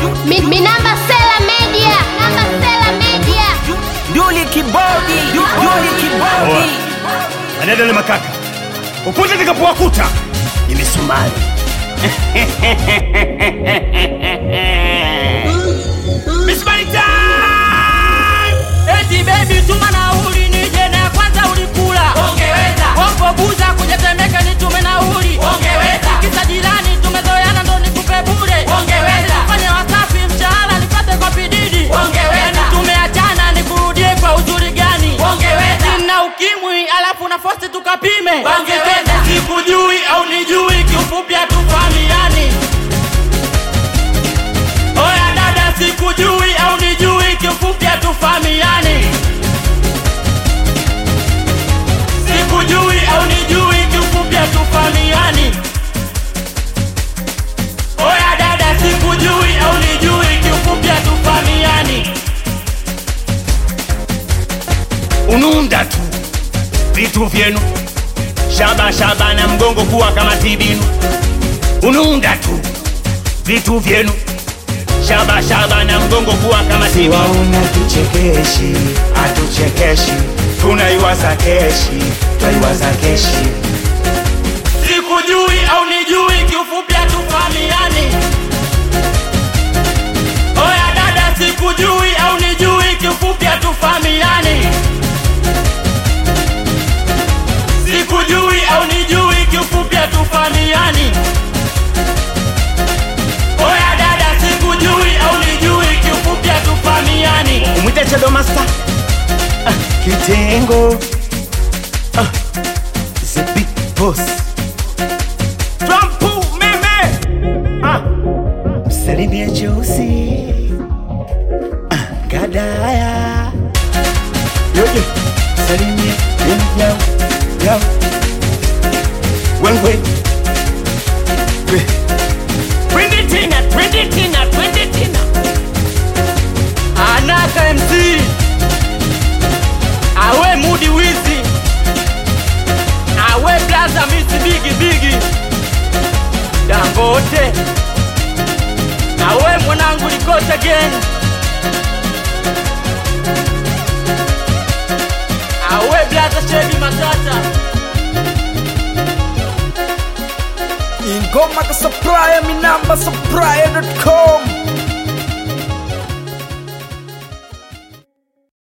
Minamba Sela Media. Minamba Sela Media. Duli kibodi. Duli kibodi. Anadele makaka. Upunje nikapowakuta. Ni misumari. Misumari time! Eti baby tuma nauli nije na kwanza ulikula. Ongeweza. Wongo buza kuja Temeke nitume nauli. Ongeweza. Kisa jirani tumezoeana ndo nikupe bure. Ongeweza. Fanya wasafi mshahara nipate kwa bidii. Ongeweza. Tumeachana nikurudie kwa uzuri gani? Ongeweza. Nina ukimwi alafu na force tukapime. Ongeweza. Sikujui au nijui kiufupi hatufahamiani. Oya dada sikujui au nijui kiufupi hatufahamiani. Sikujui au nijui kiufupi hatufahamiani. Oya dada sikujui au nijui kiufupi hatufahamiani. Unuunda tu vitu vyenu. Shaba na mgongo kuwa kama tibinu. Unuunda tu vitu vyenu. Shaba na mgongo kuwa kama tibinu. Wauna tuchekeshi, atuchekeshi. Tunaiwaza keshi, twaiwaza keshi. Sikujui au nijui kiufupi hatufahamiani. Oya dada sikujui au nijui kiufupi hatufahamiani. Sikujui au nijui kiufupi hatufahamiani. Oya dada sikujui au nijui kiufupi hatufahamiani. Umwite Chado Master. Kitengo the big boss. Trumpu meme. Salimia Josi Gadaya. Yoje salimia yao Wengwe Twende tina Anaka MC Awe Mudi Wizi Awe Blaza Misi Bigi Dangote Awe mwanangu Likote again Awe Blaza Shebi Matata Ingoma ka supplier, Minamba supplier.com.